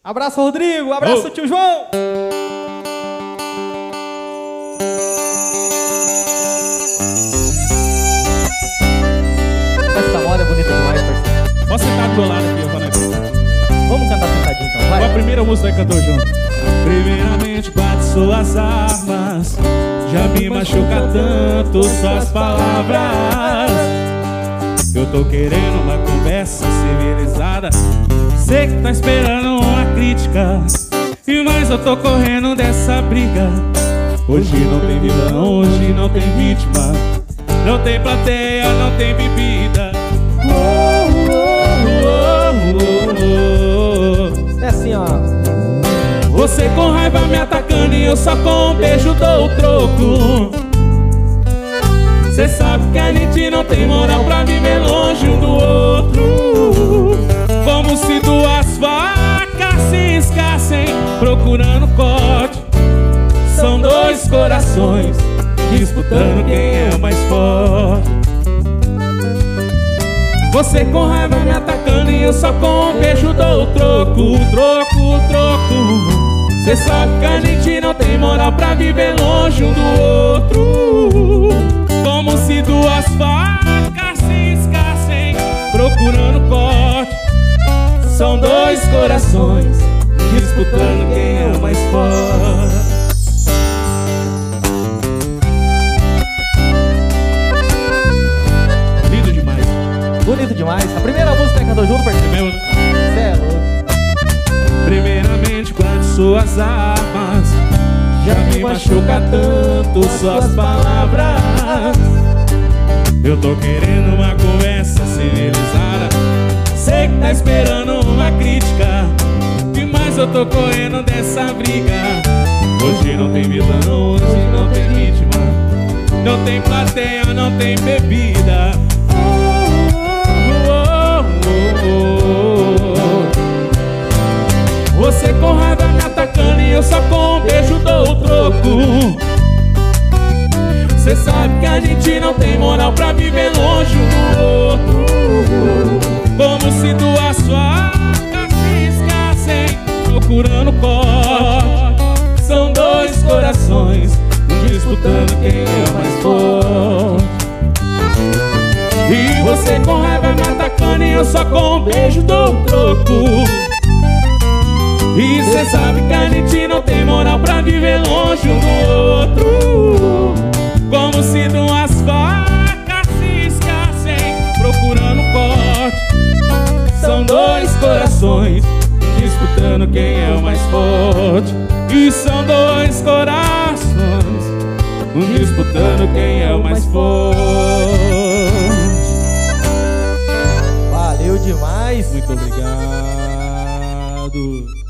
Abraço, Rodrigo. Abraço, tio João. Essa moda é bonita demais, parceiro. Pode sentar do meu lado aqui, eu vou na... Vamos cantar sentadinho então, vai. Qual a primeira música que cantou junto? Primeiramente bate suas armas, já me machuca tanto suas palavras. Eu tô querendo uma conversa civilizada, sei que tá esperando uma crítica, mas eu tô correndo dessa briga. Hoje não tem vilão, hoje não tem vítima, não tem plateia, não tem bebida. É assim, ó. Você com raiva me atacando e eu só com um beijo dou o troco. Cê sabe que a gente não tem moral pra viver longe um do outro. Como se duas facas se escassem procurando corte. São dois corações disputando quem é mais forte. Você com raiva me atacando e eu só com um beijo dou o troco. Troco, troco. Cê sabe que a gente não tem moral pra viver longe um do outro. Como se duas facas se escassem procurando corte. São dois corações disputando quem é o mais forte. Lindo demais. Bonito demais. A primeira música que cantou junto, parceiro. Cê é louco. Primeiramente guarde suas armas, já me machuca tanto suas palavras. Eu tô querendo uma conversa civilizada, sei que tá esperando uma crítica, mas eu tô correndo dessa briga. Hoje não tem vilão, hoje não tem vítima, não tem plateia, não tem bebida. Você com raiva me atacando e eu só com um beijo dou o troco. Cê sabe que a gente não tem moral pra viver longe um do outro. Como se duas facas se escassem procurando corte. São dois corações disputando quem é mais forte. E você com raiva me atacando e eu só com um beijo dou o troco. E cê sabe que a gente não tem moral pra viver longe um do outro. Como se duas facas se escassem procurando corte. São dois corações disputando quem é o mais forte. E são dois corações disputando quem é o mais forte. Valeu demais. Muito obrigado.